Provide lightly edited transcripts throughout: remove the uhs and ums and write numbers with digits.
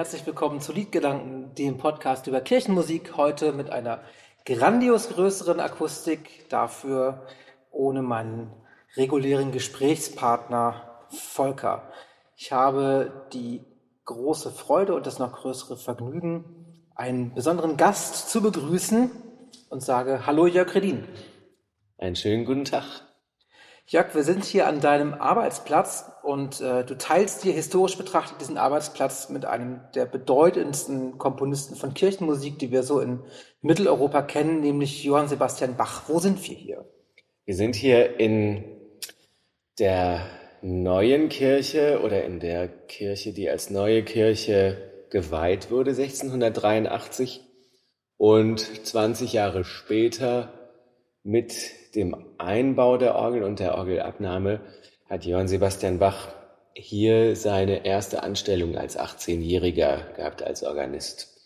herzlich willkommen zu Liedgedanken, dem Podcast über Kirchenmusik. Heute mit einer grandios größeren Akustik, dafür ohne meinen regulären Gesprächspartner Volker. Ich habe die große Freude und das noch größere Vergnügen, einen besonderen Gast zu begrüßen und sage Hallo Jörg Redin. Einen schönen guten Tag. Jörg, wir sind hier an deinem Arbeitsplatz und du teilst dir historisch betrachtet diesen Arbeitsplatz mit einem der bedeutendsten Komponisten von Kirchenmusik, die wir so in Mitteleuropa kennen, nämlich Johann Sebastian Bach. Wo sind wir hier? Wir sind hier in der neuen Kirche oder in der Kirche, die als neue Kirche geweiht wurde, 1683. Und 20 Jahre später mit dem Einbau der Orgel und der Orgelabnahme hat Johann Sebastian Bach hier seine erste Anstellung als 18-Jähriger gehabt als Organist.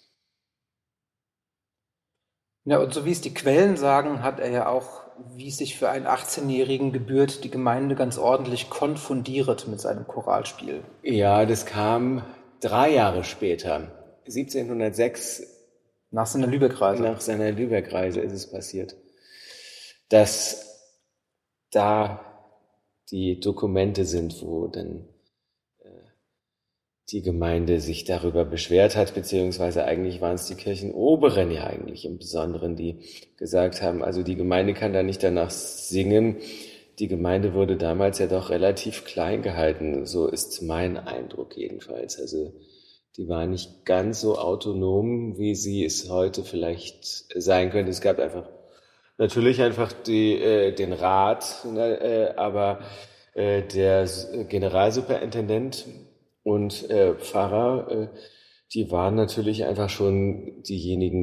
Ja, und so wie es die Quellen sagen, hat er ja auch, wie es sich für einen 18-Jährigen gebührt, die Gemeinde ganz ordentlich konfundiert mit seinem Choralspiel. Ja, das kam 3 Jahre später, 1706. Nach seiner Lübeck-Reise. Nach seiner Lübeck-Reise ist es passiert, dass da die Dokumente sind, wo dann die Gemeinde sich darüber beschwert hat, beziehungsweise eigentlich waren es die Kirchenoberen ja eigentlich im Besonderen, die gesagt haben, also die Gemeinde kann da nicht danach singen. Die Gemeinde wurde damals ja doch relativ klein gehalten, so ist mein Eindruck jedenfalls. Also die war nicht ganz so autonom, wie sie es heute vielleicht sein könnte. Es gab natürlich einfach den Rat, aber der Generalsuperintendent und Pfarrer, die waren natürlich einfach schon diejenigen,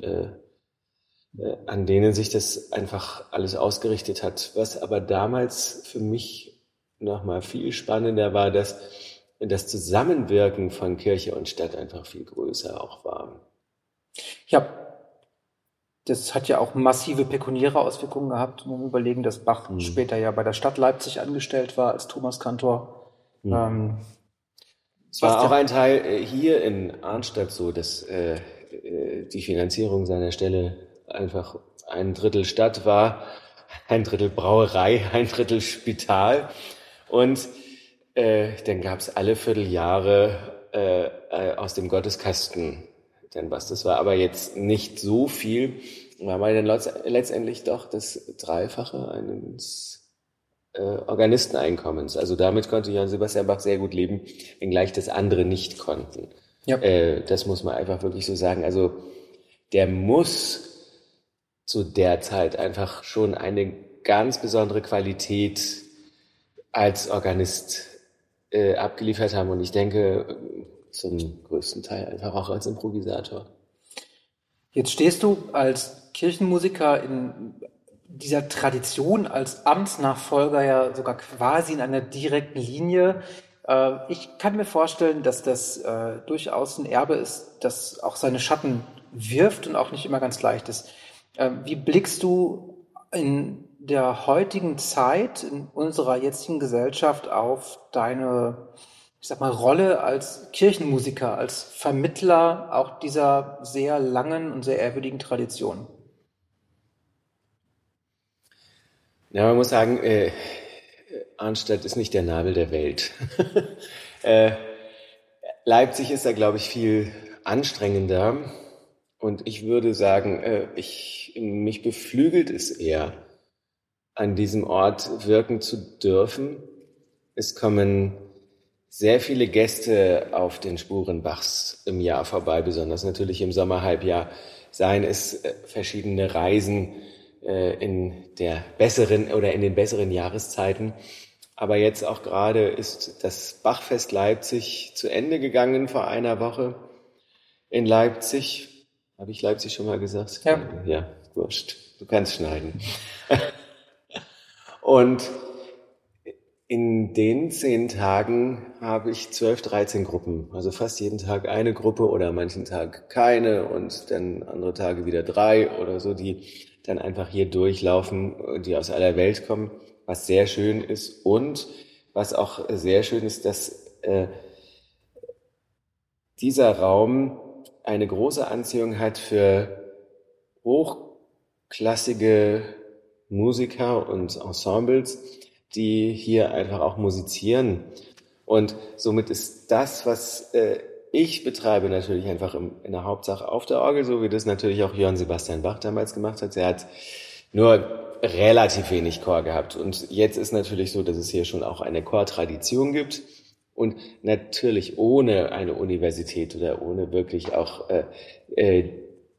an denen sich das einfach alles ausgerichtet hat. Was aber damals für mich nochmal viel spannender war, dass das Zusammenwirken von Kirche und Stadt einfach viel größer auch war. Ja, das hat ja auch massive pekuniäre Auswirkungen gehabt. Wir überlegen, dass Bach später ja bei der Stadt Leipzig angestellt war als Thomaskantor. Es war auch ein Teil hier in Arnstadt so, dass die Finanzierung seiner Stelle einfach 1/3 Stadt war, 1/3 Brauerei, 1/3 Spital. Und dann gab es alle Vierteljahre aus dem Gotteskasten dann was. Das war aber jetzt nicht so viel, war mal dann letztendlich doch das Dreifache eines Organisteneinkommens. Also damit konnte Johann Sebastian Bach sehr gut leben, wenngleich das andere nicht konnten. Ja. Das muss man einfach wirklich so sagen. Also der muss zu der Zeit einfach schon eine ganz besondere Qualität als Organist abgeliefert haben. Und ich denke, zum größten Teil einfach auch als Improvisator. Jetzt stehst du als Kirchenmusiker in dieser Tradition als Amtsnachfolger ja sogar quasi in einer direkten Linie. Ich kann mir vorstellen, dass das durchaus ein Erbe ist, das auch seine Schatten wirft und auch nicht immer ganz leicht ist. Wie blickst du in der heutigen Zeit, in unserer jetzigen Gesellschaft auf deine, Rolle als Kirchenmusiker, als Vermittler auch dieser sehr langen und sehr ehrwürdigen Tradition? Ja, man muss sagen, Arnstadt ist nicht der Nabel der Welt. Leipzig ist da, glaube ich, viel anstrengender. Und ich würde sagen, mich beflügelt es eher, an diesem Ort wirken zu dürfen. Es kommen sehr viele Gäste auf den Spuren Bachs im Jahr vorbei, besonders natürlich im Sommerhalbjahr. Seien es verschiedene Reisen in den besseren Jahreszeiten. Aber jetzt auch gerade ist das Bachfest Leipzig zu Ende gegangen vor einer Woche in Leipzig. Habe ich Leipzig schon mal gesagt? Ja. Ja, wurscht. Du kannst schneiden. Und in den 10 Tagen habe ich 12, 13 Gruppen. Also fast jeden Tag eine Gruppe oder manchen Tag keine und dann andere Tage wieder 3 oder so, die dann einfach hier durchlaufen, die aus aller Welt kommen, was sehr schön ist. Und was auch sehr schön ist, dass dieser Raum eine große Anziehung hat für hochklassige Musiker und Ensembles, die hier einfach auch musizieren. Und somit ist das, was ich betreibe, natürlich einfach in der Hauptsache auf der Orgel, so wie das natürlich auch Johann Sebastian Bach damals gemacht hat. Er hat nur relativ wenig Chor gehabt. Und jetzt ist natürlich so, dass es hier schon auch eine Chortradition gibt. Und natürlich ohne eine Universität oder ohne wirklich auch der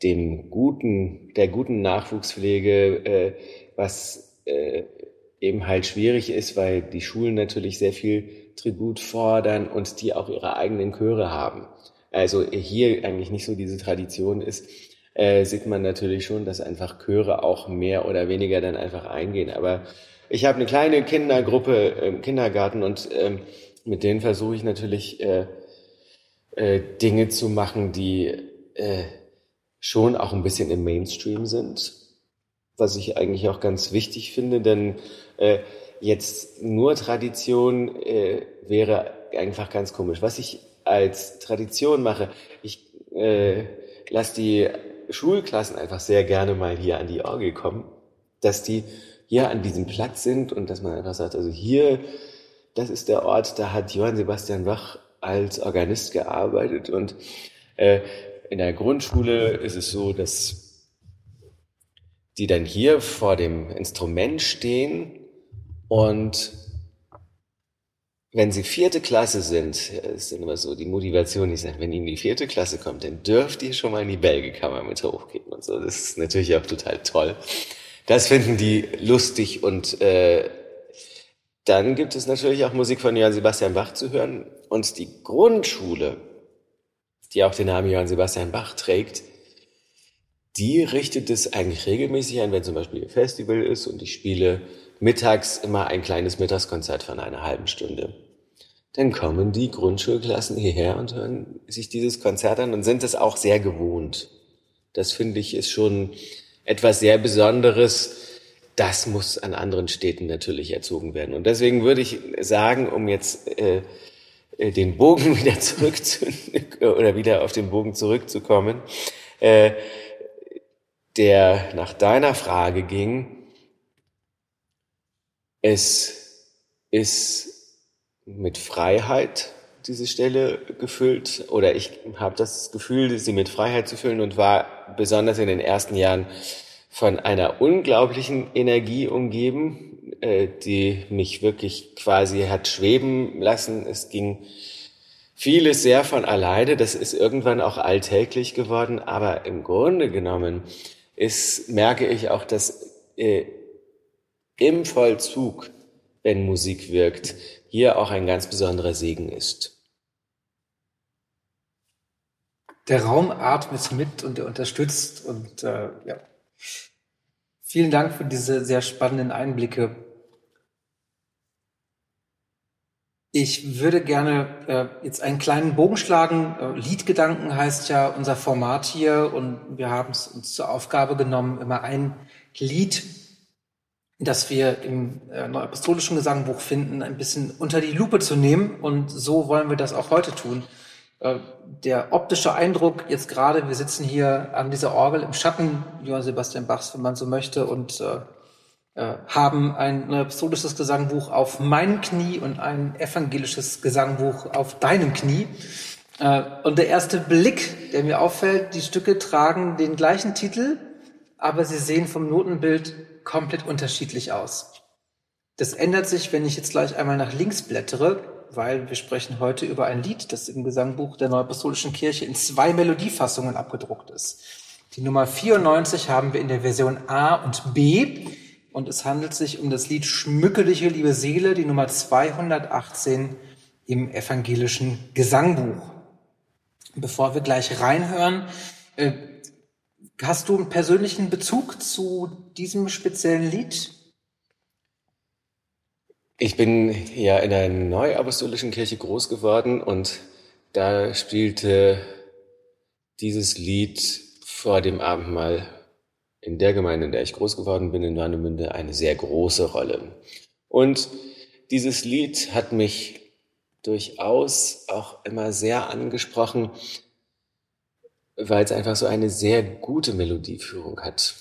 guten Nachwuchspflege, was eben halt schwierig ist, weil die Schulen natürlich sehr viel Tribut fordern und die auch ihre eigenen Chöre haben. Also hier eigentlich nicht so diese Tradition ist, sieht man natürlich schon, dass einfach Chöre auch mehr oder weniger dann einfach eingehen. Aber ich habe eine kleine Kindergruppe im Kindergarten und mit denen versuche ich natürlich Dinge zu machen, die schon auch ein bisschen im Mainstream sind, was ich eigentlich auch ganz wichtig finde, denn jetzt nur Tradition wäre einfach ganz komisch. Was ich als Tradition mache, ich lasse die Schulklassen einfach sehr gerne mal hier an die Orgel kommen, dass die hier an diesem Platz sind und dass man einfach sagt, also hier, das ist der Ort, da hat Johann Sebastian Bach als Organist gearbeitet und in der Grundschule ist es so, dass die dann hier vor dem Instrument stehen und wenn sie 4. Klasse sind, ist dann immer so die Motivation, ich sage, wenn ihr in die 4. Klasse kommt, dann dürft ihr schon mal in die Bälgekammer mit hochgehen und so. Das ist natürlich auch total toll. Das finden die lustig und dann gibt es natürlich auch Musik von Johann Sebastian Bach zu hören und die Grundschule, die auch den Namen Johann Sebastian Bach trägt, die richtet es eigentlich regelmäßig ein, wenn zum Beispiel ein Festival ist und ich spiele mittags immer ein kleines Mittagskonzert von einer halben Stunde. Dann kommen die Grundschulklassen hierher und hören sich dieses Konzert an und sind es auch sehr gewohnt. Das finde ich ist schon etwas sehr Besonderes. Das muss an anderen Städten natürlich erzogen werden. Und deswegen würde ich sagen, um jetzt den Bogen wieder auf den Bogen zurückzukommen, der nach deiner Frage ging, es ist mit Freiheit diese Stelle gefüllt oder ich habe das Gefühl, sie mit Freiheit zu füllen und war besonders in den ersten Jahren von einer unglaublichen Energie umgeben, die mich wirklich quasi hat schweben lassen. Es ging vieles sehr von alleine, das ist irgendwann auch alltäglich geworden, aber im Grunde genommen merke ich auch, dass im Vollzug, wenn Musik wirkt, hier auch ein ganz besonderer Segen ist. Der Raum atmet mit und er unterstützt und ja. Vielen Dank für diese sehr spannenden Einblicke. Ich würde gerne jetzt einen kleinen Bogen schlagen. Liedgedanken heißt ja unser Format hier und wir haben es uns zur Aufgabe genommen, immer ein Lied, das wir im Neuapostolischen Gesangbuch finden, ein bisschen unter die Lupe zu nehmen und so wollen wir das auch heute tun. Der optische Eindruck jetzt gerade, wir sitzen hier an dieser Orgel im Schatten Johann Sebastian Bachs, wenn man so möchte, und haben ein apostolisches Gesangbuch auf meinem Knie und ein evangelisches Gesangbuch auf deinem Knie. Und der erste Blick, der mir auffällt, die Stücke tragen den gleichen Titel, aber sie sehen vom Notenbild komplett unterschiedlich aus. Das ändert sich, wenn ich jetzt gleich einmal nach links blättere, weil wir sprechen heute über ein Lied, das im Gesangbuch der Neuapostolischen Kirche in 2 Melodiefassungen abgedruckt ist. Die Nummer 94 haben wir in der Version A und B und es handelt sich um das Lied Schmücke dich, liebe Seele, die Nummer 218 im evangelischen Gesangbuch. Bevor wir gleich reinhören, hast du einen persönlichen Bezug zu diesem speziellen Lied? Ich bin ja in der Neuapostolischen Kirche groß geworden und da spielte dieses Lied vor dem Abendmahl in der Gemeinde, in der ich groß geworden bin, in Warnemünde, eine sehr große Rolle. Und dieses Lied hat mich durchaus auch immer sehr angesprochen, weil es einfach so eine sehr gute Melodieführung hat.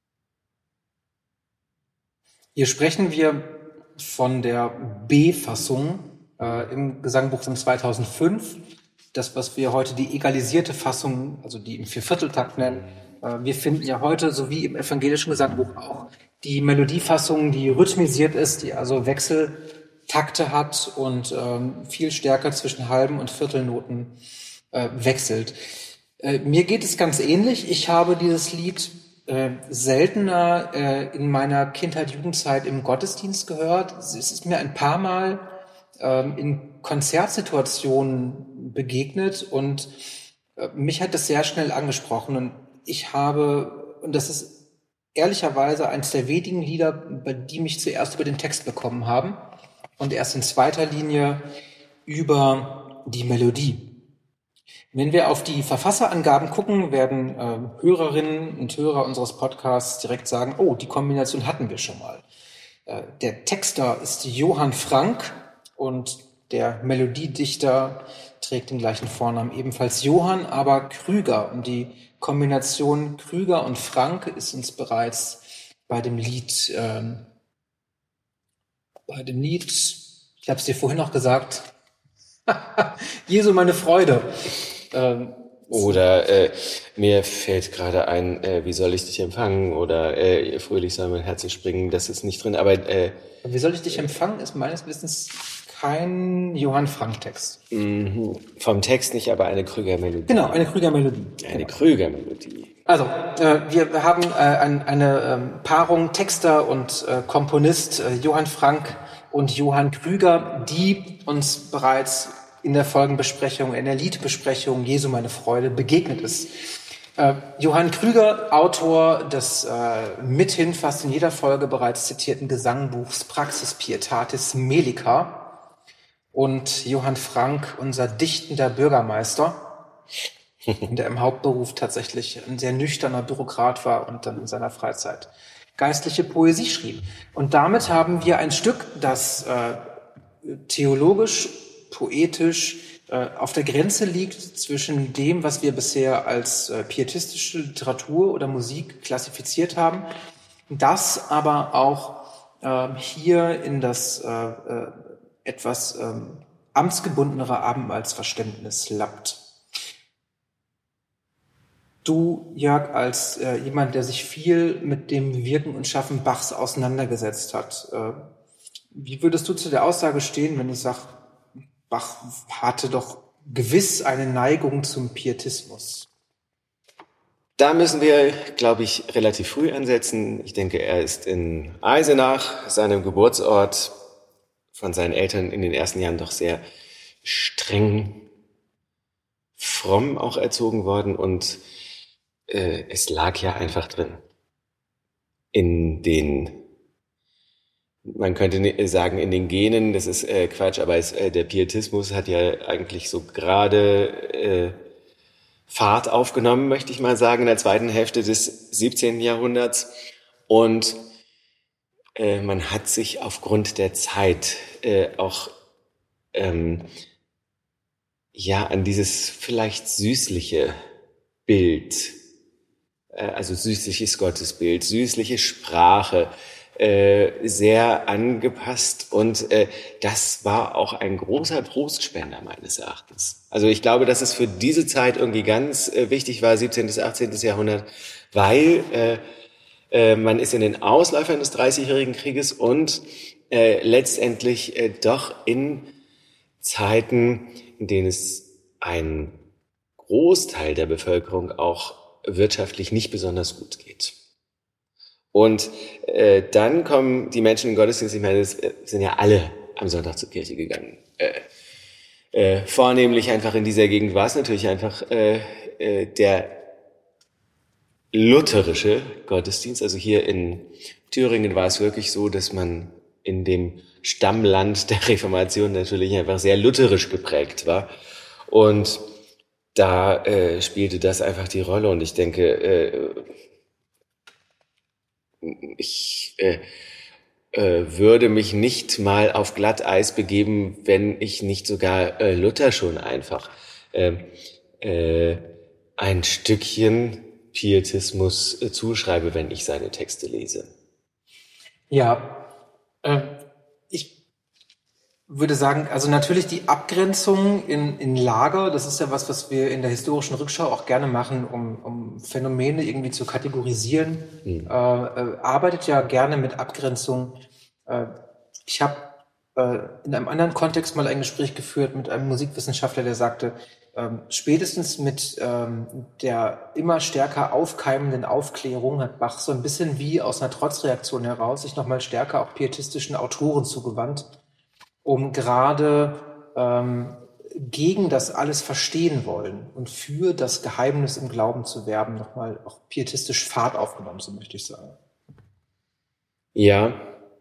Hier sprechen wir von der B-Fassung im Gesangbuch von 2005. Das, was wir heute die egalisierte Fassung, also die im Viervierteltakt nennen. Wir finden ja heute, so wie im evangelischen Gesangbuch auch, die Melodiefassung, die rhythmisiert ist, die also Wechseltakte hat und viel stärker zwischen halben und Viertelnoten wechselt. Mir geht es ganz ähnlich. Ich habe dieses Lied seltener in meiner Kindheit, Jugendzeit im Gottesdienst gehört. Es ist mir ein paar Mal in Konzertsituationen begegnet und mich hat das sehr schnell angesprochen. Und ich habe, und das ist ehrlicherweise eines der wenigen Lieder, bei die mich zuerst über den Text bekommen haben und erst in zweiter Linie über die Melodie. Wenn wir auf die Verfasserangaben gucken, werden Hörerinnen und Hörer unseres Podcasts direkt sagen, oh, die Kombination hatten wir schon mal. Der Texter ist Johann Frank und der Melodiedichter trägt den gleichen Vornamen, ebenfalls Johann, aber Krüger. Und die Kombination Krüger und Frank ist uns bereits bei dem Lied, ich habe es dir vorhin noch gesagt, Jesu meine Freude. Oder mir fällt gerade ein, wie soll ich dich empfangen? Oder fröhlich soll mein Herz springen, das ist nicht drin. Aber wie soll ich dich empfangen, ist meines Wissens kein Johann Frank-Text. Vom Text nicht, aber eine Krüger-Melodie. Genau, eine Krüger-Melodie. Eine Krüger-Melodie. Also, wir haben eine Paarung Texter und Komponist Johann Frank und Johann Krüger, die uns bereits in der Folgenbesprechung, in der Liedbesprechung Jesu meine Freude begegnet ist. Johann Krüger, Autor des mithin fast in jeder Folge bereits zitierten Gesangbuchs Praxis Pietatis Melica und Johann Frank, unser dichtender Bürgermeister, der im Hauptberuf tatsächlich ein sehr nüchterner Bürokrat war und dann in seiner Freizeit geistliche Poesie schrieb. Und damit haben wir ein Stück, das theologisch, poetisch auf der Grenze liegt zwischen dem, was wir bisher als pietistische Literatur oder Musik klassifiziert haben, das aber auch hier in das etwas amtsgebundenere Abendmahlsverständnis lappt. Du, Jörg, als jemand, der sich viel mit dem Wirken und Schaffen Bachs auseinandergesetzt hat, wie würdest du zu der Aussage stehen, wenn ich sage, Bach hatte doch gewiss eine Neigung zum Pietismus? Da müssen wir, glaube ich, relativ früh ansetzen. Ich denke, er ist in Eisenach, seinem Geburtsort, von seinen Eltern in den ersten Jahren doch sehr streng fromm auch erzogen worden und es lag ja einfach drin. Man könnte sagen, in den Genen, das ist Quatsch, aber der Pietismus hat ja eigentlich so gerade Fahrt aufgenommen, möchte ich mal sagen, in der zweiten Hälfte des 17. Jahrhunderts. Und man hat sich aufgrund der Zeit auch an dieses vielleicht süßliche Bild, also süßliches Gottesbild, süßliche Sprache, sehr angepasst und das war auch ein großer Trostspender meines Erachtens. Also ich glaube, dass es für diese Zeit irgendwie ganz wichtig war, 17. bis 18. Jahrhundert, weil man ist in den Ausläufern des Dreißigjährigen Krieges und letztendlich doch in Zeiten, in denen es ein Großteil der Bevölkerung auch wirtschaftlich nicht besonders gut geht. Und dann kommen die Menschen in den Gottesdienst, ich meine, es sind ja alle am Sonntag zur Kirche gegangen. Vornehmlich einfach in dieser Gegend war es natürlich einfach der lutherische Gottesdienst. Also hier in Thüringen war es wirklich so, dass man in dem Stammland der Reformation natürlich einfach sehr lutherisch geprägt war. Und da spielte das einfach die Rolle. Und ich denke, würde mich nicht mal auf Glatteis begeben, wenn ich nicht sogar Luther schon einfach ein Stückchen Pietismus zuschreibe, wenn ich seine Texte lese. Ja, ich würde sagen, also natürlich die Abgrenzung in Lager, das ist ja was wir in der historischen Rückschau auch gerne machen, um Phänomene irgendwie zu kategorisieren, arbeitet ja gerne mit Abgrenzung. Ich habe in einem anderen Kontext mal ein Gespräch geführt mit einem Musikwissenschaftler, der sagte, spätestens mit der immer stärker aufkeimenden Aufklärung hat Bach so ein bisschen wie aus einer Trotzreaktion heraus sich nochmal stärker auch pietistischen Autoren zugewandt, um gerade gegen das alles verstehen wollen und für das Geheimnis im Glauben zu werben, nochmal auch pietistisch Fahrt aufgenommen, so möchte ich sagen. Ja,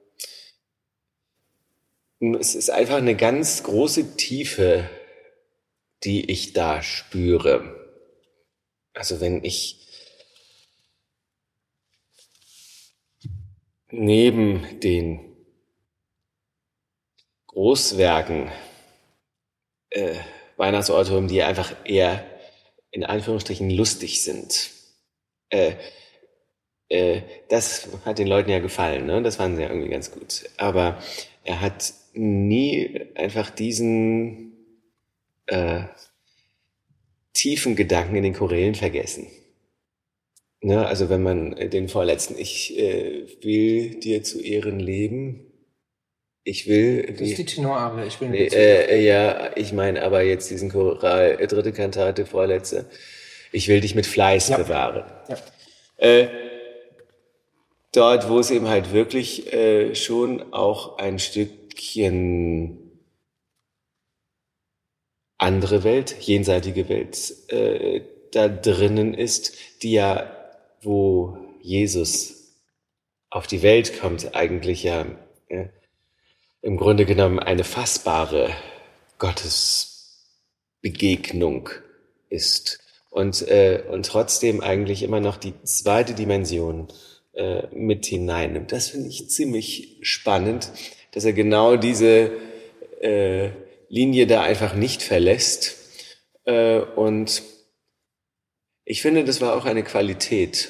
es ist einfach eine ganz große Tiefe, die ich da spüre. Also wenn ich neben den Großwerken Weihnachtsoratorien, die einfach eher in Anführungsstrichen lustig sind, das hat den Leuten ja gefallen, ne? Das fanden sie ja irgendwie ganz gut. Aber er hat nie einfach diesen tiefen Gedanken in den Chorälen vergessen. Ne? Also wenn man den vorletzten, ich will dir zu Ehren leben, ich will... Das ist die Tenorarie, ich will nicht. Ja, ich meine aber jetzt diesen Choral, dritte Kantate, vorletzte, ich will dich mit Fleiß bewahren. Ja. Dort, wo es eben halt wirklich schon auch ein Stückchen andere Welt, jenseitige Welt da drinnen ist, die ja, wo Jesus auf die Welt kommt, eigentlich ja im Grunde genommen eine fassbare Gottesbegegnung ist und trotzdem eigentlich immer noch die zweite Dimension mit hineinnimmt. Das finde ich ziemlich spannend, dass er genau diese Linie da einfach nicht verlässt. Und ich finde, das war auch eine Qualität,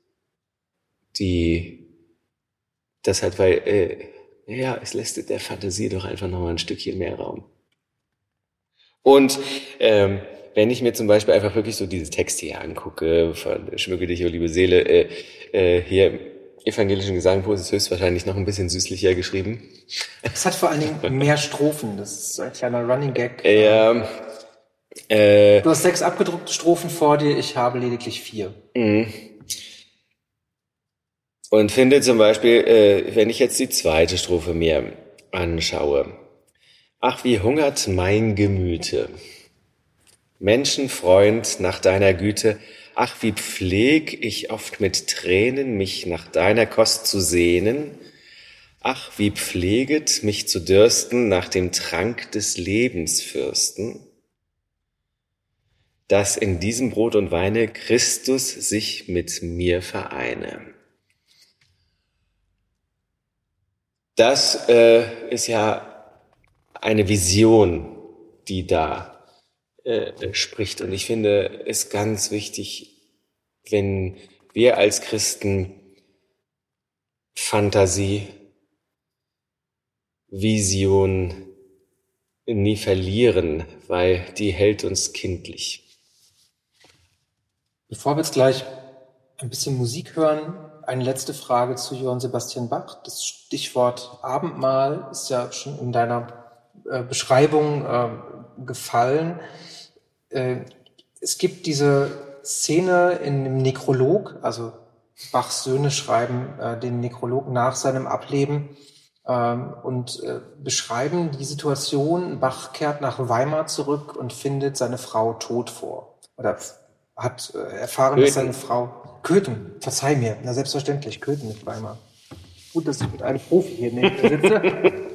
die das hat, weil es lässt der Fantasie doch einfach noch mal ein Stückchen mehr Raum. Und wenn ich mir zum Beispiel einfach wirklich so dieses Text hier angucke, von Schmücke dich, o liebe Seele, hier im evangelischen Gesangbuch ist es höchstwahrscheinlich noch ein bisschen süßlicher geschrieben. Es hat vor allen Dingen mehr Strophen, das ist ein kleiner Running Gag. Ja. Du hast 6 abgedruckte Strophen vor dir, ich habe lediglich 4. Und finde zum Beispiel, wenn ich jetzt die zweite Strophe mir anschaue, ach, wie hungert mein Gemüte, Menschenfreund nach deiner Güte, ach, wie pfleg ich oft mit Tränen, mich nach deiner Kost zu sehnen, ach, wie pfleget mich zu dürsten nach dem Trank des Lebensfürsten, dass in diesem Brot und Weine Christus sich mit mir vereine. Das ist ja eine Vision, die da spricht. Und ich finde es ganz wichtig, wenn wir als Christen Fantasie, Vision nie verlieren, weil die hält uns kindlich. Bevor wir jetzt gleich ein bisschen Musik hören, eine letzte Frage zu Johann Sebastian Bach. Das Stichwort Abendmahl ist ja schon in deiner Beschreibung gefallen. Es gibt diese Szene in dem Nekrolog, also Bachs Söhne schreiben den Nekrolog nach seinem Ableben und beschreiben die Situation. Bach kehrt nach Weimar zurück und findet seine Frau tot vor. Oder hat erfahren, dass seine Frau... Köthen, verzeih mir, na selbstverständlich, Köthen mit Weimar. Gut, dass ich mit einem Profi hier neben mir sitze.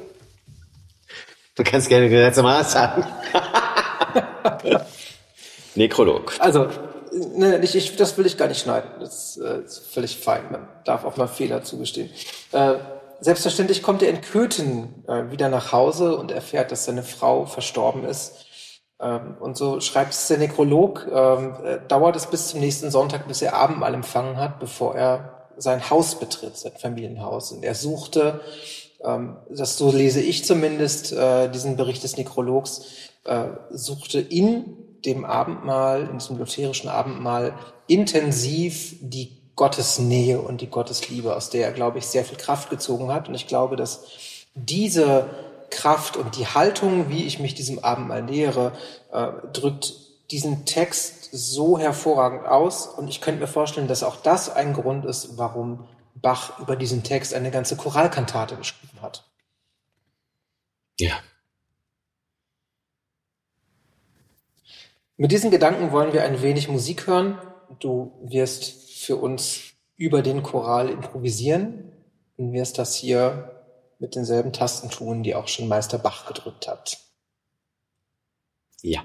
Du kannst gerne Gesetze Maß sagen. Nekrolog. Also, das will ich gar nicht schneiden. Das ist völlig fein. Man darf auch mal Fehler zugestehen. Selbstverständlich kommt er in Köthen wieder nach Hause und erfährt, dass seine Frau verstorben ist. Und so schreibt es der Nekrolog, dauert es bis zum nächsten Sonntag, bis er Abendmahl empfangen hat, bevor er sein Haus betritt, sein Familienhaus. Und er suchte, das so lese ich zumindest, diesen Bericht des Nekrologs, suchte in dem Abendmahl, in diesem lutherischen Abendmahl, intensiv die Gottesnähe und die Gottesliebe, aus der er, glaube ich, sehr viel Kraft gezogen hat. Und ich glaube, dass diese Kraft und die Haltung, wie ich mich diesem Abendmahl nähere, drückt diesen Text so hervorragend aus. Und ich könnte mir vorstellen, dass auch das ein Grund ist, warum Bach über diesen Text eine ganze Choralkantate geschrieben hat. Ja. Mit diesen Gedanken wollen wir ein wenig Musik hören. Du wirst für uns über den Choral improvisieren und wirst das hier mit denselben Tasten tun, die auch schon Meister Bach gedrückt hat. Ja.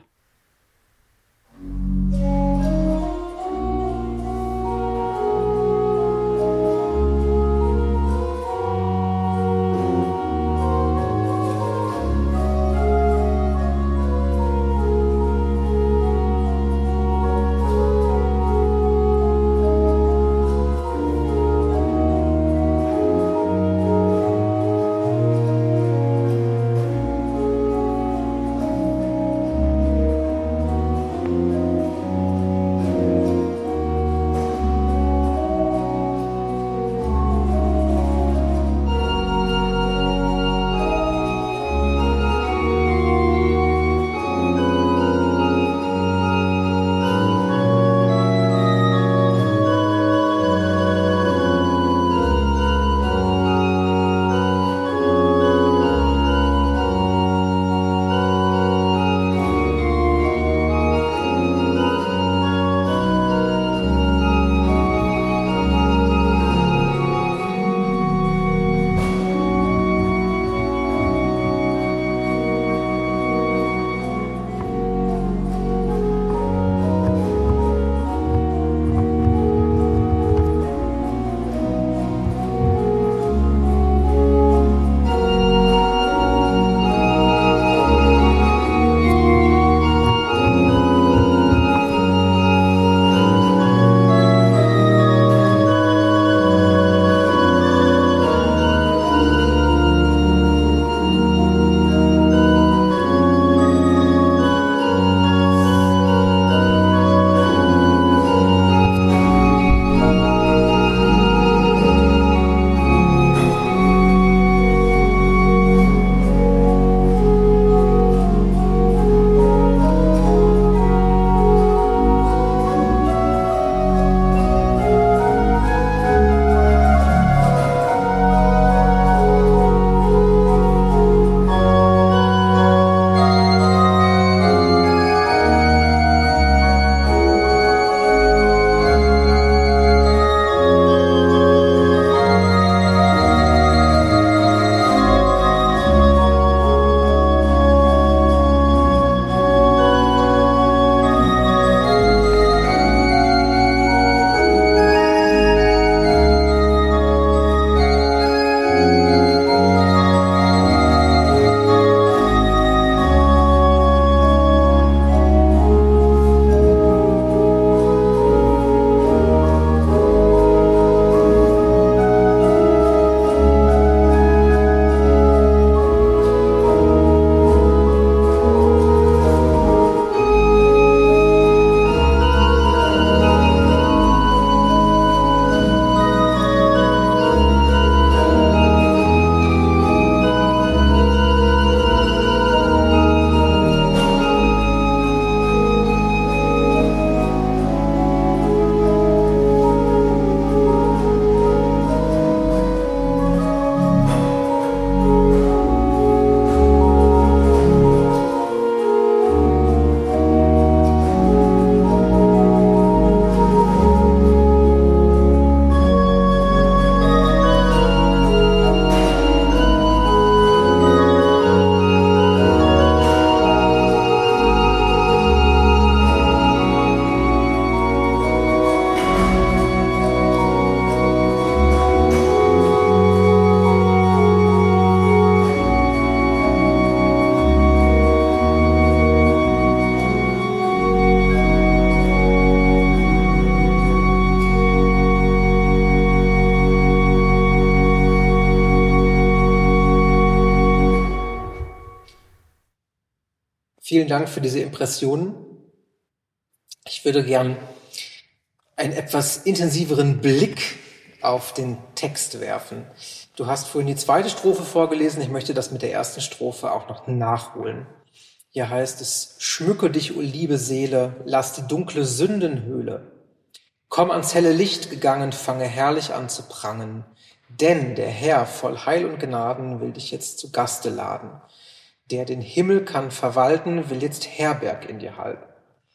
Vielen Dank für diese Impressionen. Ich würde gern einen etwas intensiveren Blick auf den Text werfen. Du hast vorhin die zweite Strophe vorgelesen. Ich möchte das mit der ersten Strophe auch noch nachholen. Hier heißt es: Schmücke dich, o liebe Seele, lass die dunkle Sündenhöhle. Komm ans helle Licht gegangen, fange herrlich an zu prangen. Denn der Herr voll Heil und Gnaden will dich jetzt zu Gaste laden. Der den Himmel kann verwalten, will jetzt Herberg in dir halten.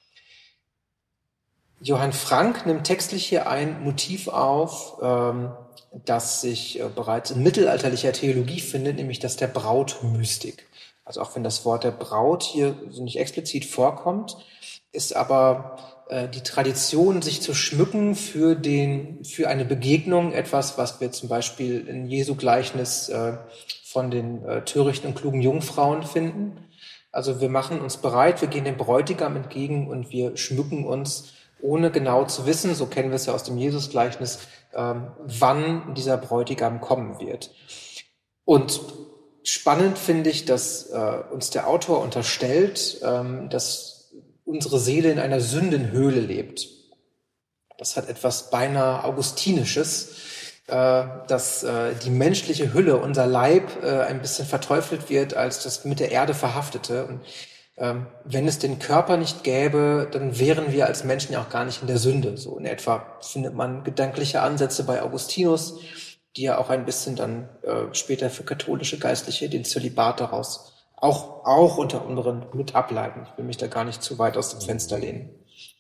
Johann Frank nimmt textlich hier ein Motiv auf, das sich bereits in mittelalterlicher Theologie findet, nämlich das der Brautmystik. Also auch wenn das Wort der Braut hier so nicht explizit vorkommt, ist aber die Tradition, sich zu schmücken für eine Begegnung, etwas, was wir zum Beispiel in Jesu Gleichnis von den törichten und klugen Jungfrauen finden. Also wir machen uns bereit, wir gehen dem Bräutigam entgegen und wir schmücken uns, ohne genau zu wissen, so kennen wir es ja aus dem Jesusgleichnis, wann dieser Bräutigam kommen wird. Und spannend finde ich, dass uns der Autor unterstellt, dass unsere Seele in einer Sündenhöhle lebt. Das hat etwas beinahe Augustinisches, dass die menschliche Hülle, unser Leib, ein bisschen verteufelt wird als das mit der Erde verhaftete. Und wenn es den Körper nicht gäbe, dann wären wir als Menschen ja auch gar nicht in der Sünde. So in etwa findet man gedankliche Ansätze bei Augustinus, die ja auch ein bisschen dann später für katholische Geistliche den Zölibat daraus auch unter anderem mit ableiten. Ich will mich da gar nicht zu weit aus dem Fenster lehnen.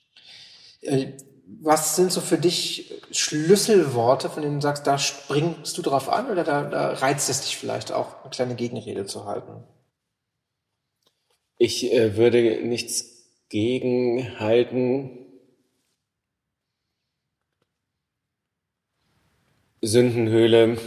Was sind so für dich Schlüsselworte, von denen du sagst, da springst du drauf an oder da reizt es dich vielleicht auch, eine kleine Gegenrede zu halten? Ich würde nichts gegenhalten. Sündenhöhle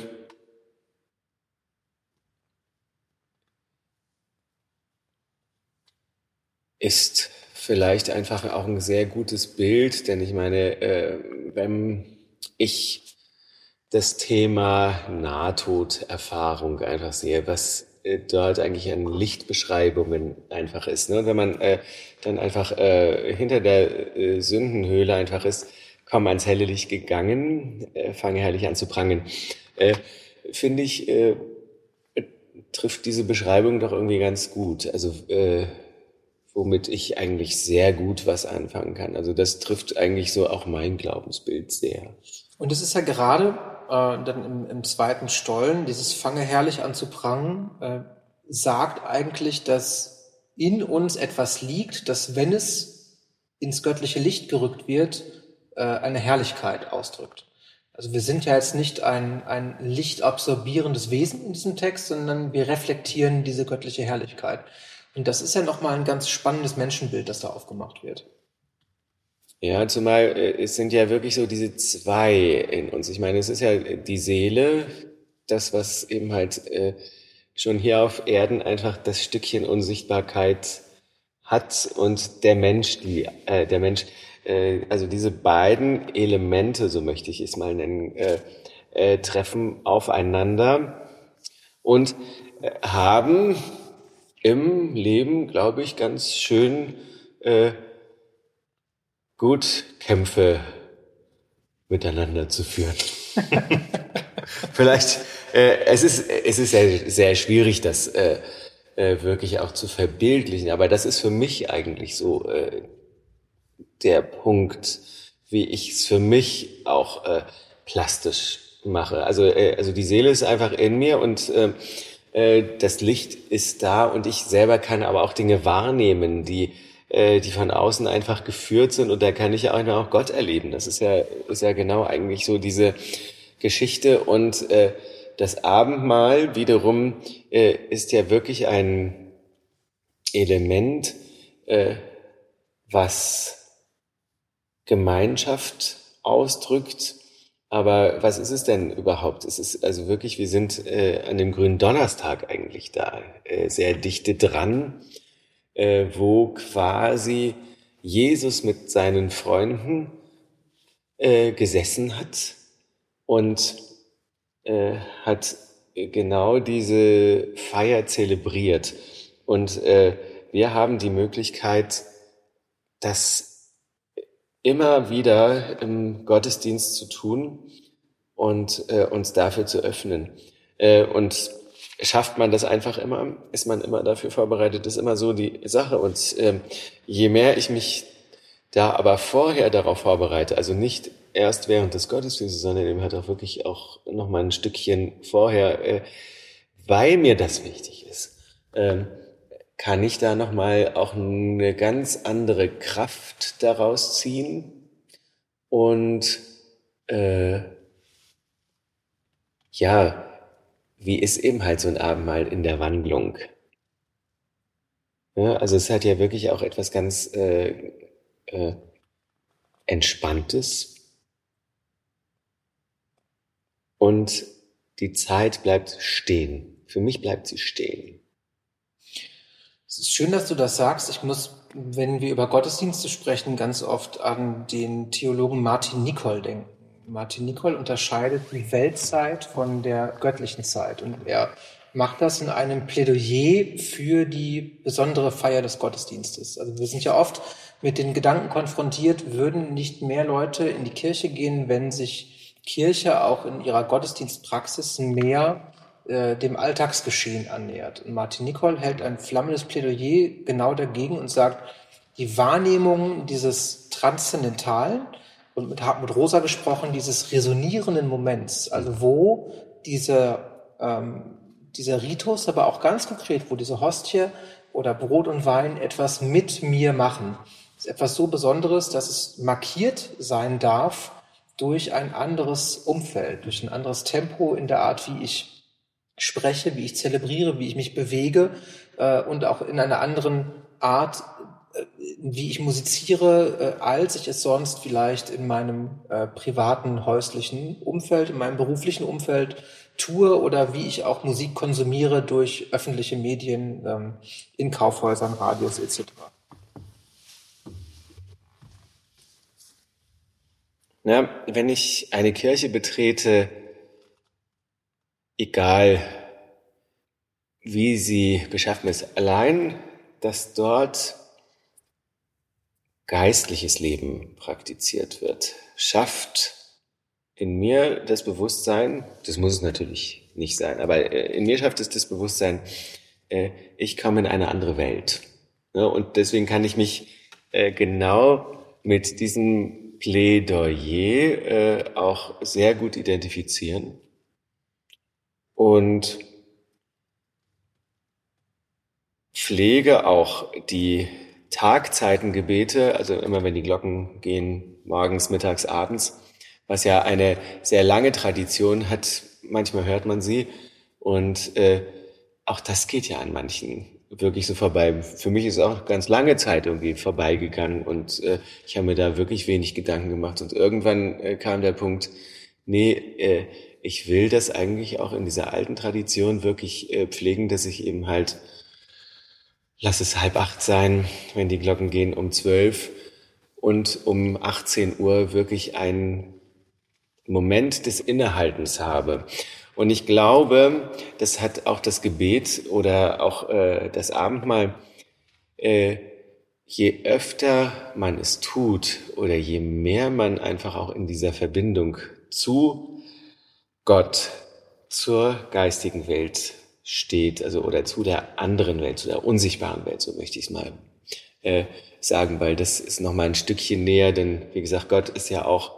ist vielleicht einfach auch ein sehr gutes Bild, denn ich meine, wenn ich das Thema Nahtoderfahrung einfach sehe, was dort eigentlich an Lichtbeschreibungen einfach ist. Ne? Wenn man dann einfach hinter der Sündenhöhle einfach ist, komm ans helle Licht gegangen, fange herrlich an zu prangen. Finde ich, trifft diese Beschreibung doch irgendwie ganz gut. Also womit ich eigentlich sehr gut was anfangen kann. Also das trifft eigentlich so auch mein Glaubensbild sehr. Und es ist ja gerade dann im zweiten Stollen, dieses Fange herrlich an zu prangen, sagt eigentlich, dass in uns etwas liegt, das, wenn es ins göttliche Licht gerückt wird, eine Herrlichkeit ausdrückt. Also wir sind ja jetzt nicht ein lichtabsorbierendes Wesen in diesem Text, sondern wir reflektieren diese göttliche Herrlichkeit. Und das ist ja nochmal ein ganz spannendes Menschenbild, das da aufgemacht wird. Ja, zumal es sind ja wirklich so diese zwei in uns. Ich meine, es ist ja die Seele, das, was eben halt schon hier auf Erden einfach das Stückchen Unsichtbarkeit hat, und der Mensch, also diese beiden Elemente, so möchte ich es mal nennen, treffen aufeinander und haben im Leben, glaube ich, ganz schön gut Kämpfe miteinander zu führen. Vielleicht, es ist sehr, sehr schwierig, das wirklich auch zu verbildlichen, aber das ist für mich eigentlich so der Punkt, wie ich es für mich auch plastisch mache. Also die Seele ist einfach in mir und das Licht ist da und ich selber kann aber auch Dinge wahrnehmen, die von außen einfach geführt sind, und da kann ich ja auch Gott erleben. Das ist ja genau eigentlich so diese Geschichte, und das Abendmahl wiederum ist ja wirklich ein Element, was Gemeinschaft ausdrückt. Aber was ist es denn überhaupt? Es ist also wirklich, wir sind an dem grünen Donnerstag eigentlich da, sehr dichte dran, wo quasi Jesus mit seinen Freunden gesessen hat und hat genau diese Feier zelebriert. Und wir haben die Möglichkeit, das immer wieder im Gottesdienst zu tun und uns dafür zu öffnen. Und schafft man das einfach immer, ist man immer dafür vorbereitet, ist immer so die Sache. Und je mehr ich mich da aber vorher darauf vorbereite, also nicht erst während des Gottesdienstes, sondern eben halt auch wirklich auch noch mal ein Stückchen vorher, weil mir das wichtig ist, kann ich da noch mal auch eine ganz andere Kraft daraus ziehen und ja, wie ist eben halt so ein Abendmahl in der Wandlung? Ja, also es hat ja wirklich auch etwas ganz Entspanntes und die Zeit bleibt stehen. Für mich bleibt sie stehen. Es ist schön, dass du das sagst. Ich muss, wenn wir über Gottesdienste sprechen, ganz oft an den Theologen Martin Nicoll denken. Martin Nicoll unterscheidet die Weltzeit von der göttlichen Zeit. Und er macht das in einem Plädoyer für die besondere Feier des Gottesdienstes. Also wir sind ja oft mit den Gedanken konfrontiert, würden nicht mehr Leute in die Kirche gehen, wenn sich Kirche auch in ihrer Gottesdienstpraxis mehr dem Alltagsgeschehen annähert. Und Martin Nicoll hält ein flammendes Plädoyer genau dagegen und sagt, die Wahrnehmung dieses Transzendentalen und mit Hartmut Rosa gesprochen, dieses resonierenden Moments, also wo dieser Ritus, aber auch ganz konkret, wo diese Hostie oder Brot und Wein etwas mit mir machen, ist etwas so Besonderes, dass es markiert sein darf durch ein anderes Umfeld, durch ein anderes Tempo in der Art, wie ich spreche, wie ich zelebriere, wie ich mich bewege und auch in einer anderen Art, wie ich musiziere, als ich es sonst vielleicht in meinem privaten, häuslichen Umfeld, in meinem beruflichen Umfeld tue oder wie ich auch Musik konsumiere durch öffentliche Medien, in Kaufhäusern, Radios etc. Na, wenn ich eine Kirche betrete, egal wie sie beschaffen ist, allein, dass dort geistliches Leben praktiziert wird, schafft in mir das Bewusstsein, das muss es natürlich nicht sein, aber in mir schafft es das Bewusstsein, ich komme in eine andere Welt. Ja, und deswegen kann ich mich genau mit diesem Plädoyer auch sehr gut identifizieren. Und pflege auch die Tagzeitengebete, also immer wenn die Glocken gehen, morgens, mittags, abends, was ja eine sehr lange Tradition hat. Manchmal hört man sie und auch das geht ja an manchen wirklich so vorbei. Für mich ist auch ganz lange Zeit irgendwie vorbeigegangen und ich habe mir da wirklich wenig Gedanken gemacht und irgendwann kam der Punkt, nee, ich will das eigentlich auch in dieser alten Tradition wirklich pflegen, dass ich eben halt, lass es 7:30 sein, wenn die Glocken gehen, um 12 und um 18 Uhr wirklich einen Moment des Innehaltens habe. Und ich glaube, das hat auch das Gebet oder auch das Abendmahl, je öfter man es tut oder je mehr man einfach auch in dieser Verbindung zu Gott, zur geistigen Welt steht, also oder zu der anderen Welt, zu der unsichtbaren Welt, so möchte ich es mal sagen, weil das ist noch mal ein Stückchen näher, denn wie gesagt, Gott ist ja auch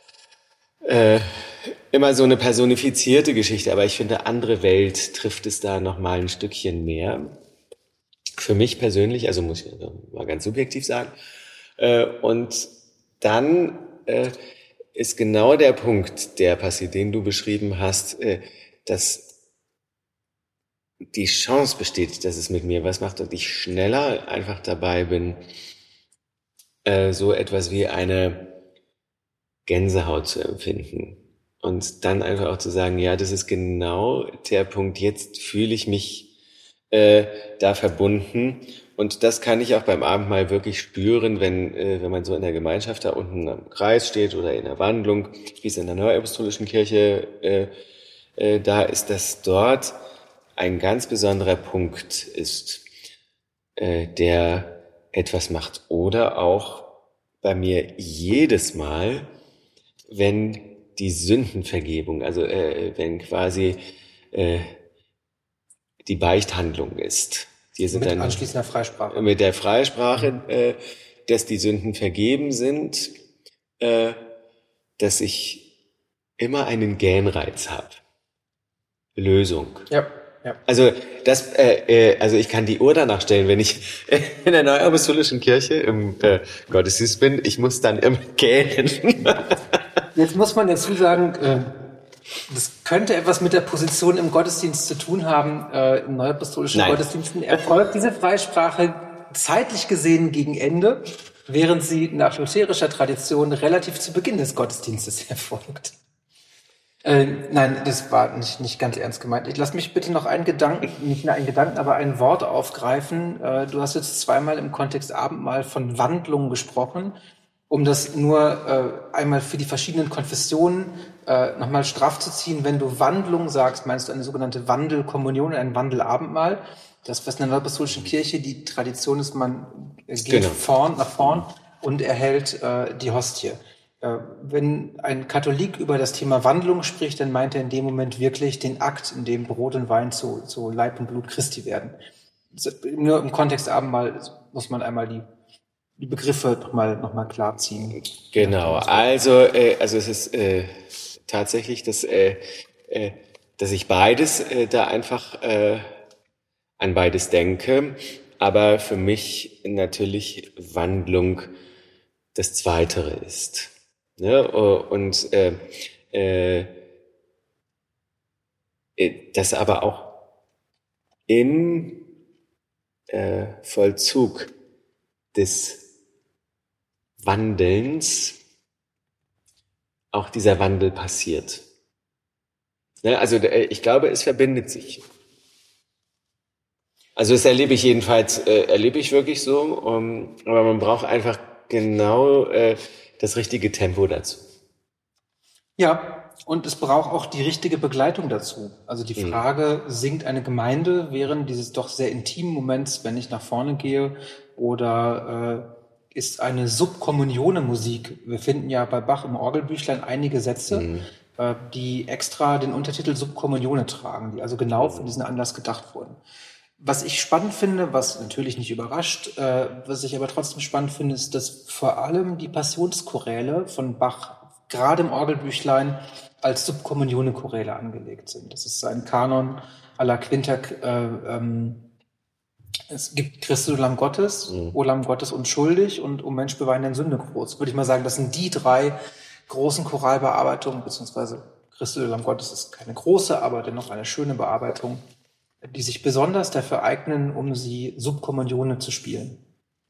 immer so eine personifizierte Geschichte, aber ich finde, andere Welt trifft es da noch mal ein Stückchen mehr. Für mich persönlich, also muss ich mal ganz subjektiv sagen. Und dann ist genau der Punkt, der passiert, den du beschrieben hast, dass die Chance besteht, dass es mit mir was macht und ich schneller einfach dabei bin, so etwas wie eine Gänsehaut zu empfinden. Und dann einfach auch zu sagen, ja, das ist genau der Punkt, jetzt fühle ich mich da verbunden. Und das kann ich auch beim Abendmahl wirklich spüren, wenn man so in der Gemeinschaft da unten am Kreis steht oder in der Wandlung, wie es in der Neuapostolischen Kirche da ist, dass dort ein ganz besonderer Punkt ist. der etwas macht. Oder auch bei mir jedes Mal, wenn die Sündenvergebung, also wenn quasi die Beichthandlung ist. Die sind Mit dann anschließender Freisprache. mit der Freisprache, dass die Sünden vergeben sind, dass ich immer einen Gähnreiz habe. Lösung. Ja, ja. Also also ich kann die Uhr danach stellen, wenn ich in der Neuapostolischen Kirche im Gottesdienst bin. Ich muss dann immer gähnen. Jetzt muss man dazu sagen, das könnte etwas mit der Position im Gottesdienst zu tun haben. In neuapostolischen Gottesdiensten erfolgt diese Freisprache zeitlich gesehen gegen Ende, während sie nach lutherischer Tradition relativ zu Beginn des Gottesdienstes erfolgt. Nein, das war nicht ganz ernst gemeint. Ich lass mich bitte noch einen Gedanken, nicht nur einen Gedanken, aber ein Wort aufgreifen. Du hast jetzt zweimal im Kontext Abendmahl von Wandlung gesprochen, um das nur einmal für die verschiedenen Konfessionen nochmal straff zu ziehen. Wenn du Wandlung sagst, meinst du eine sogenannte Wandelkommunion, ein Wandelabendmahl. Das, was in der Neuapostolischen Kirche die Tradition ist, man geht nach vorn und erhält die Hostie. Wenn ein Katholik über das Thema Wandlung spricht, dann meint er in dem Moment wirklich den Akt, in dem Brot und Wein zu Leib und Blut Christi werden. Nur im Kontext Abendmahl muss man einmal die Begriffe noch mal klar ziehen. Genau, also es ist tatsächlich, dass ich beides da einfach an beides denke, aber für mich natürlich Wandlung das Zweitere ist. Ne? Und das aber auch im Vollzug des Wandelns auch dieser Wandel passiert. Ne? Also ich glaube, es verbindet sich. Also das erlebe ich jedenfalls, wirklich so, aber man braucht einfach genau das richtige Tempo dazu. Ja, und es braucht auch die richtige Begleitung dazu. Also die Frage, singt eine Gemeinde während dieses doch sehr intimen Moments, wenn ich nach vorne gehe, oder ist eine Subkommunione Musik? Wir finden ja bei Bach im Orgelbüchlein einige Sätze, die extra den Untertitel Subkommunione tragen, die also genau für diesen Anlass gedacht wurden. Was ich spannend finde, was natürlich nicht überrascht, was ich aber trotzdem spannend finde, ist, dass vor allem die Passionschoräle von Bach gerade im Orgelbüchlein als Subkommunione-Choräle angelegt sind. Das ist ein Kanon à la Quinta. Es gibt Christus, du Lamm Gottes, O Lamm Gottes unschuldig und O Mensch, beweine deine Sünde groß. Würde ich mal sagen, das sind die drei großen Choralbearbeitungen, beziehungsweise Christus, du Lamm Gottes ist keine große, aber dennoch eine schöne Bearbeitung, die sich besonders dafür eignen, um sie Subkommunione zu spielen.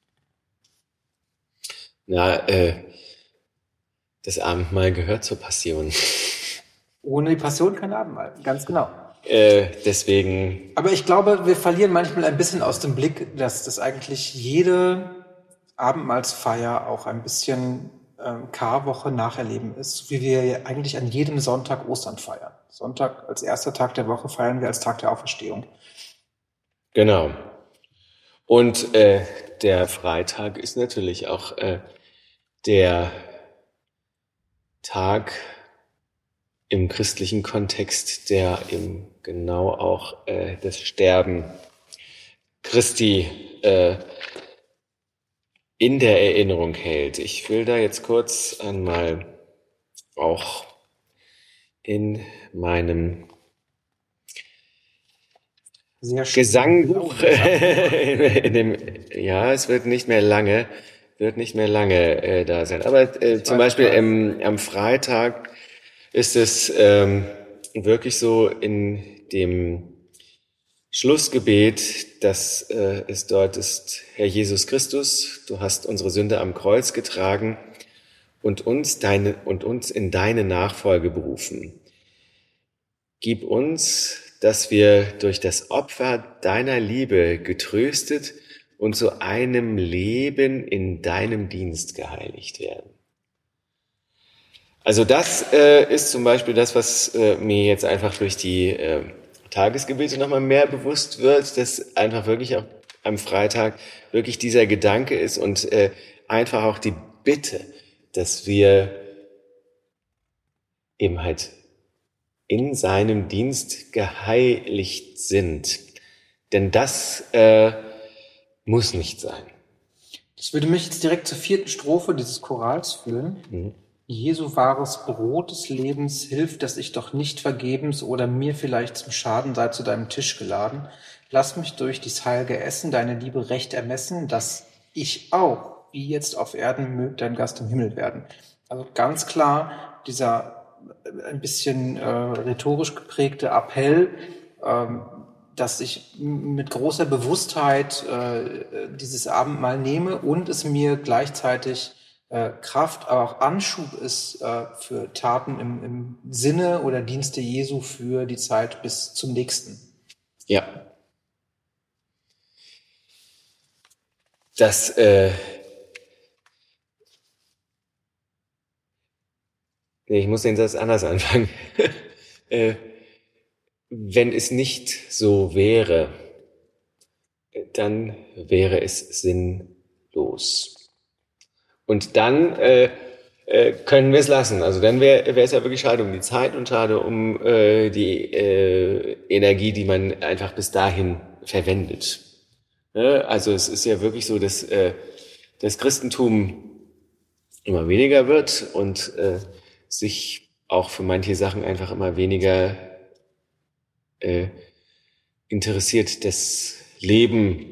Na, das Abendmahl gehört zur Passion. Ohne die Passion kein Abendmahl, ganz genau. Deswegen. Aber ich glaube, wir verlieren manchmal ein bisschen aus dem Blick, dass das eigentlich jede Abendmahlsfeier auch ein bisschen Karwoche nacherleben ist, so wie wir eigentlich an jedem Sonntag Ostern feiern. Sonntag als erster Tag der Woche feiern wir als Tag der Auferstehung. Genau. Und der Freitag ist natürlich auch der Tag im christlichen Kontext, der eben genau auch das Sterben Christi in der Erinnerung hält. Ich will da jetzt kurz einmal auch in meinem Gesangbuch, es wird nicht mehr lange da sein. Aber zum Beispiel am Freitag ist es wirklich so in dem Schlussgebet, dass es dort ist: Herr Jesus Christus, du hast unsere Sünde am Kreuz getragen und uns in deine Nachfolge berufen. Gib uns, dass wir durch das Opfer deiner Liebe getröstet und zu einem Leben in deinem Dienst geheiligt werden. Also das ist zum Beispiel das, was mir jetzt einfach durch die Tagesgebete nochmal mehr bewusst wird, dass einfach wirklich auch am Freitag wirklich dieser Gedanke ist und einfach auch die Bitte, dass wir eben halt in seinem Dienst geheiligt sind. Denn das muss nicht sein. Das würde mich jetzt direkt zur 4. Strophe dieses Chorals führen. Jesu wahres Brot des Lebens, hilf, dass ich doch nicht vergebens oder mir vielleicht zum Schaden sei zu deinem Tisch geladen. Lass mich durch dies heilge Essen deine Liebe recht ermessen, dass ich auch, wie jetzt auf Erden, mög dein Gast im Himmel werden. Also ganz klar dieser ein bisschen rhetorisch geprägte Appell, dass ich mit großer Bewusstheit dieses Abendmahl nehme und es mir gleichzeitig Kraft, aber auch Anschub ist für Taten im Sinne oder Dienste Jesu für die Zeit bis zum nächsten. Ja. Ich muss den Satz anders anfangen. Wenn es nicht so wäre, dann wäre es sinnlos. Und dann können wir es lassen. Also dann wäre es ja wirklich schade um die Zeit und schade um die Energie, die man einfach bis dahin verwendet. Also es ist ja wirklich so, dass das Christentum immer weniger wird und sich auch für manche Sachen einfach immer weniger interessiert. Das Leben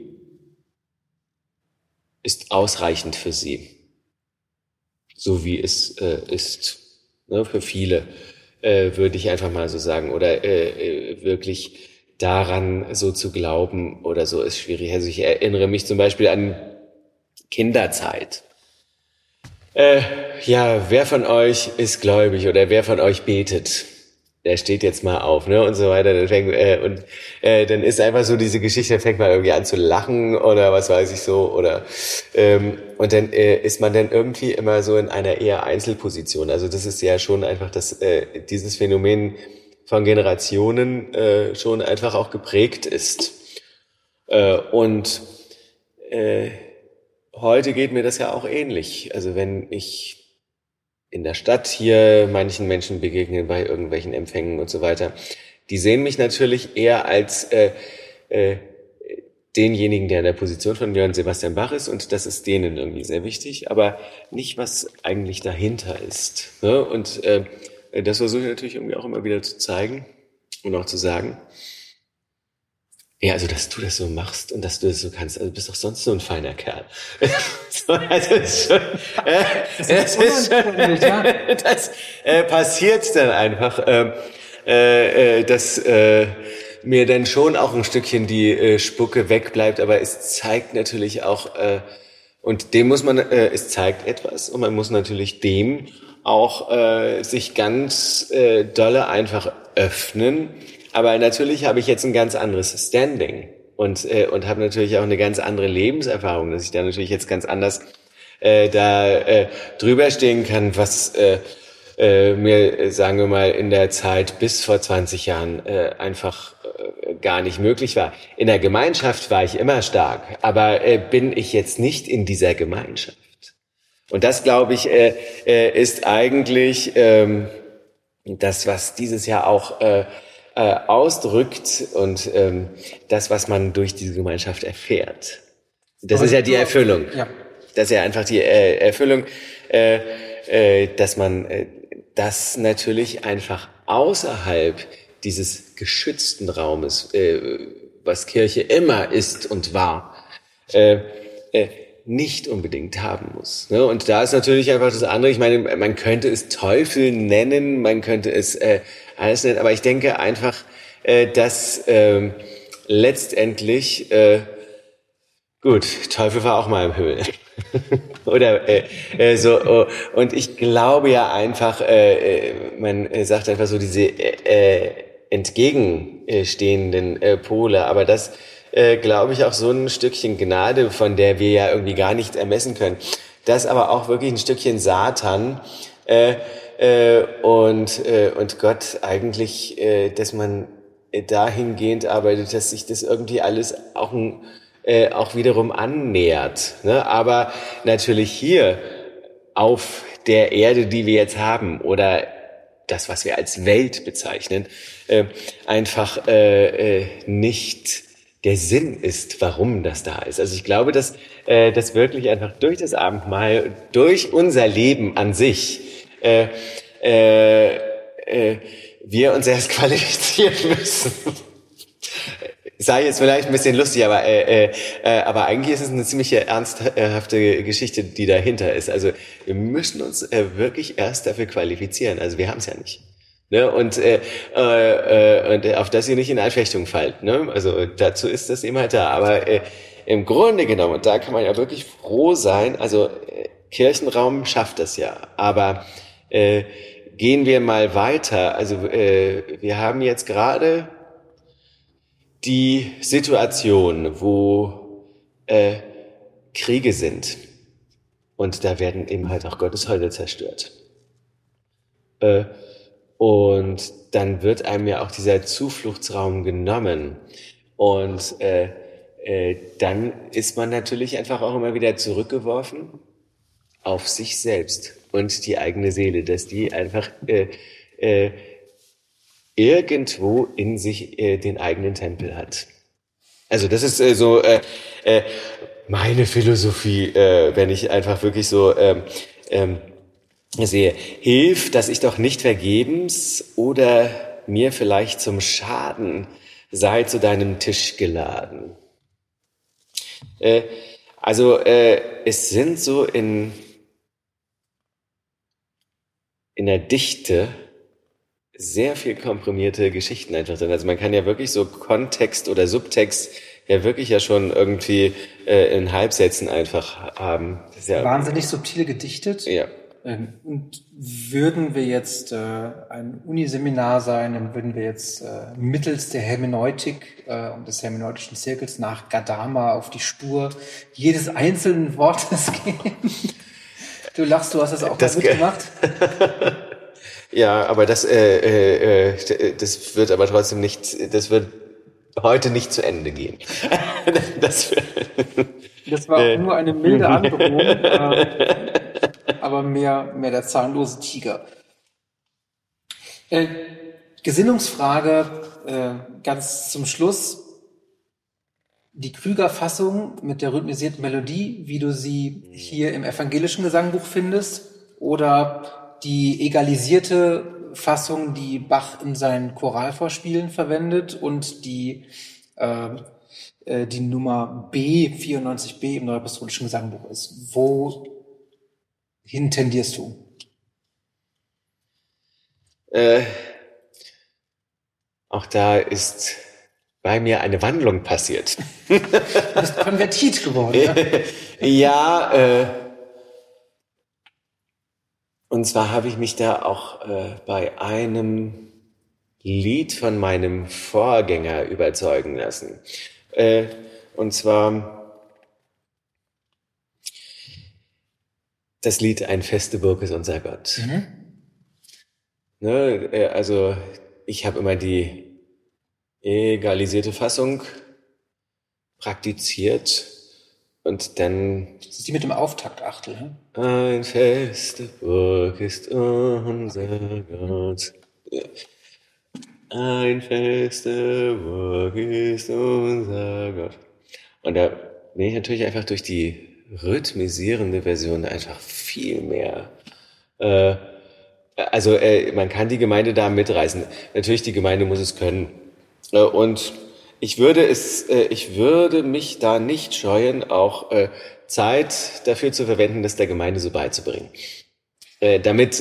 ist ausreichend für sie, so wie es ist. Ne, für viele würde ich einfach mal so sagen. Oder wirklich daran so zu glauben oder so ist schwierig. Also ich erinnere mich zum Beispiel an Kinderzeit. Ja, wer von euch ist gläubig oder wer von euch betet? Der steht jetzt mal auf, ne, und so weiter. Dann ist einfach so diese Geschichte, da fängt man irgendwie an zu lachen oder was weiß ich so oder und dann ist man dann irgendwie immer so in einer eher Einzelposition. Also das ist ja schon einfach dieses Phänomen von Generationen schon einfach auch geprägt ist. Heute geht mir das ja auch ähnlich. Also wenn ich in der Stadt hier manchen Menschen begegne bei irgendwelchen Empfängen und so weiter, die sehen mich natürlich eher als denjenigen, der in der Position von Johann Sebastian Bach ist, und das ist denen irgendwie sehr wichtig, aber nicht, was eigentlich dahinter ist. Ne? Und das versuche ich natürlich irgendwie auch immer wieder zu zeigen und auch zu sagen. Ja, also, dass du das so machst und dass du das so kannst, also du bist doch sonst so ein feiner Kerl. Das passiert dann einfach, dass mir dann schon auch ein Stückchen die Spucke wegbleibt, aber es zeigt natürlich auch, und dem muss man, es zeigt etwas und man muss natürlich dem auch sich ganz dolle einfach öffnen. Aber natürlich habe ich jetzt ein ganz anderes Standing und habe natürlich auch eine ganz andere Lebenserfahrung, dass ich da natürlich jetzt ganz anders drüber stehen kann, was mir, sagen wir mal, in der Zeit bis vor 20 Jahren einfach gar nicht möglich war. In der Gemeinschaft war ich immer stark, aber bin ich jetzt nicht in dieser Gemeinschaft. Und das, glaube ich, ist eigentlich das, was dieses Jahr auch ausdrückt und das, was man durch diese Gemeinschaft erfährt. Das ist ja die Erfüllung. Ja. Das ist ja einfach die Erfüllung, dass man das natürlich einfach außerhalb dieses geschützten Raumes, was Kirche immer ist und war, nicht unbedingt haben muss. Ne? Und da ist natürlich einfach das andere, ich meine, man könnte es Teufel nennen, man könnte es alles nennen, aber ich denke einfach, dass letztendlich, gut, Teufel war auch mal im Himmel. Oder so, und ich glaube ja einfach, man sagt einfach so diese entgegenstehenden Pole, aber das glaube ich, auch so ein Stückchen Gnade, von der wir ja irgendwie gar nicht ermessen können. Das aber auch wirklich ein Stückchen Satan und Gott eigentlich, dass man dahingehend arbeitet, dass sich das irgendwie alles auch ein auch wiederum annähert. Ne? Aber natürlich hier auf der Erde, die wir jetzt haben, oder das, was wir als Welt bezeichnen, einfach nicht der Sinn ist, warum das da ist. Also ich glaube, dass das wirklich einfach durch das Abendmahl, durch unser Leben an sich, wir uns erst qualifizieren müssen. Sei jetzt vielleicht ein bisschen lustig, aber eigentlich ist es eine ziemlich ernsthafte Geschichte, die dahinter ist. Also wir müssen uns wirklich erst dafür qualifizieren. Also wir haben es ja nicht. Ne? Und auf das ihr nicht in Anfechtung fallt. Ne? Also dazu ist das eben halt da. Aber im Grunde genommen, und da kann man ja wirklich froh sein, also Kirchenraum schafft das ja. Aber gehen wir mal weiter. Also wir haben jetzt gerade die Situation, wo Kriege sind und da werden eben halt auch Gotteshäuser zerstört. Und dann wird einem ja auch dieser Zufluchtsraum genommen und dann ist man natürlich einfach auch immer wieder zurückgeworfen auf sich selbst und die eigene Seele, dass die einfach irgendwo in sich den eigenen Tempel hat. Also das ist so meine Philosophie, wenn ich einfach wirklich so sehe, hilf, dass ich doch nicht vergebens oder mir vielleicht zum Schaden sei zu deinem Tisch geladen. Es sind so in der Dichte sehr viel komprimierte Geschichten einfach drin. Also man kann ja wirklich so Kontext oder Subtext ja wirklich ja schon irgendwie in Halbsätzen einfach haben. Das ist ja wahnsinnig subtil gedichtet. Ja. Und würden wir jetzt ein Uniseminar sein, dann würden wir jetzt mittels der Hermeneutik und des hermeneutischen Zirkels nach Gadama auf die Spur jedes einzelnen Wortes gehen. Du lachst, du hast das auch mal mitgemacht. Ja, aber das wird aber trotzdem nicht, das wird heute nicht zu Ende gehen. Das war nur eine milde Androhung, aber mehr der zahnlose Tiger. Gesinnungsfrage ganz zum Schluss. Die Krüger-Fassung mit der rhythmisierten Melodie, wie du sie hier im evangelischen Gesangbuch findest, oder die egalisierte Fassung, die Bach in seinen Choralvorspielen verwendet und die Nummer B, 94b im Neuapostolischen Gesangbuch ist. Wohin tendierst du? Auch da ist bei mir eine Wandlung passiert. Du bist konvertiert geworden. Ja, und zwar habe ich mich da auch bei einem Lied von meinem Vorgänger überzeugen lassen. Und zwar das Lied Ein feste Burg ist unser Gott. Mhm. Ne, also ich habe immer die egalisierte Fassung praktiziert und dann... Das ist die mit dem Auftaktachtel, ne? Ein feste Burg ist unser Gott. Ein feste Burg ist unser Gott. Und da bin ich natürlich einfach durch die rhythmisierende Version einfach viel mehr... man kann die Gemeinde da mitreißen. Natürlich, die Gemeinde muss es können. Und ich würde mich da nicht scheuen, auch Zeit dafür zu verwenden, das der Gemeinde so beizubringen. Damit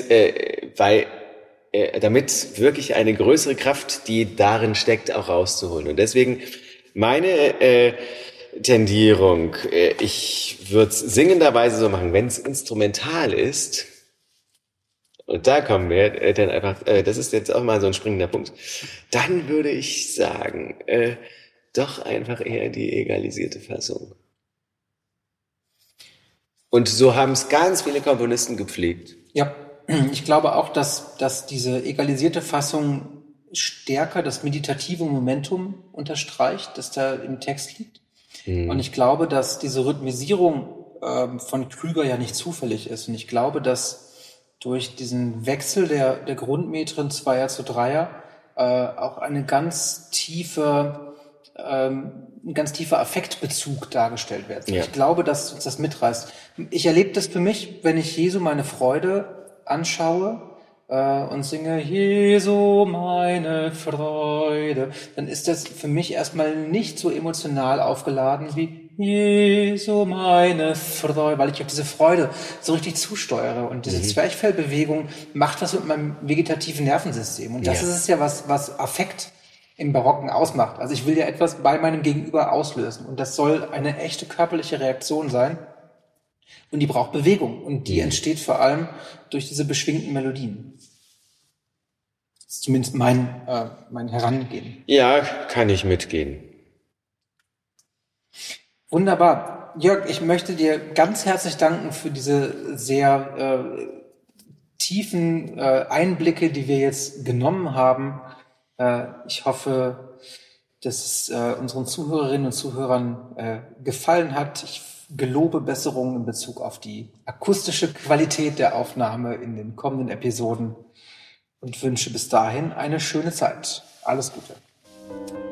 wirklich eine größere Kraft, die darin steckt, auch rauszuholen. Und deswegen meine Tendierung, ich würde es singenderweise so machen, wenn es instrumental ist. Und da kommen wir dann einfach, das ist jetzt auch mal so ein springender Punkt, dann würde ich sagen, doch einfach eher die egalisierte Fassung. Und so haben es ganz viele Komponisten gepflegt. Ja, ich glaube auch, dass diese egalisierte Fassung stärker das meditative Momentum unterstreicht, das da im Text liegt. Und ich glaube, dass diese Rhythmisierung von Krüger ja nicht zufällig ist. Und ich glaube, dass durch diesen Wechsel der Grundmetren Zweier zu Dreier auch ein ganz tiefer Affektbezug dargestellt wird. Ja. Ich glaube, dass uns das mitreißt. Ich erlebe das für mich, wenn ich Jesu meine Freude anschaue und singe Jesu meine Freude, dann ist das für mich erstmal nicht so emotional aufgeladen wie Jesu meine Freude, weil ich auf diese Freude so richtig zusteuere. Und diese Zwerchfellbewegung macht was mit meinem vegetativen Nervensystem. Und das ist es ja, was Affekt im Barocken ausmacht. Also ich will ja etwas bei meinem Gegenüber auslösen. Und das soll eine echte körperliche Reaktion sein. Und die braucht Bewegung. Und die entsteht vor allem durch diese beschwingten Melodien. Das ist zumindest mein Herangehen. Ja, kann ich mitgehen. Wunderbar. Jörg, ich möchte dir ganz herzlich danken für diese sehr tiefen Einblicke, die wir jetzt genommen haben. Ich hoffe, dass es unseren Zuhörerinnen und Zuhörern gefallen hat. Ich gelobe Besserungen in Bezug auf die akustische Qualität der Aufnahme in den kommenden Episoden und wünsche bis dahin eine schöne Zeit. Alles Gute.